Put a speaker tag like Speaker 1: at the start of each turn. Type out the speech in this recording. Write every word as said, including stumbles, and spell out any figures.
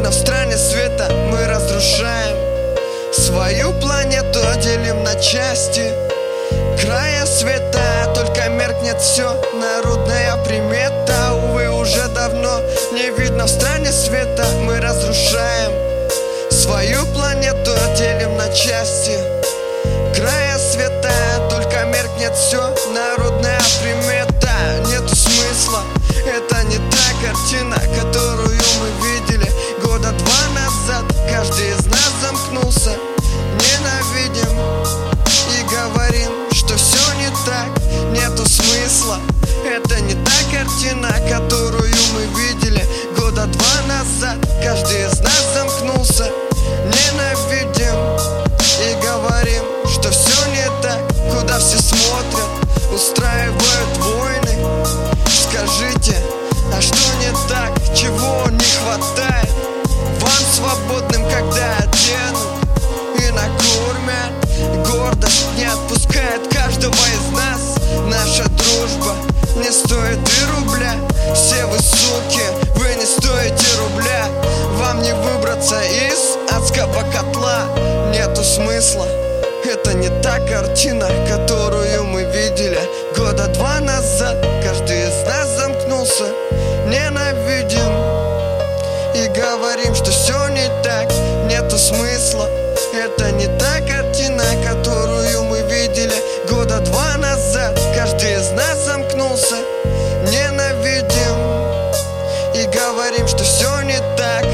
Speaker 1: видно в стране света. Мы разрушаем свою планету, делим на части. Края света, только меркнет все. Народная примета, увы, уже давно не видно в стране света. Мы разрушаем свою планету, делим на части. Края света, только меркнет все. Народная примета, нету смысла. Это не та картина, которую мы видели года два назад. Каждый из нас замкнулся. Ненавидим и говорим, что все не так. Нету смысла. Это не та картина, которую мы видели года два назад. Каждый из нас замкнулся. Ненавидим и говорим, что все не так. Куда все смотрят, устраивают войны. Скажите, а что не так? Чего не хватает вам свободным, когда оденут и накормят? Гордость не отпускает каждого из нас. Наша дружба не стоит и рубля. Все вы суки, вы не стоите рубля. Вам не выбраться из адского котла. Нету смысла. Это не та картина, которую мы видели года два назад. Каждый из нас замкнулся. Ненавидим и говорим, что все не так. Нету смысла. Это не та картина, которую мы видели года два назад. Каждый из нас замкнулся. Ненавидим и говорим, что все не так.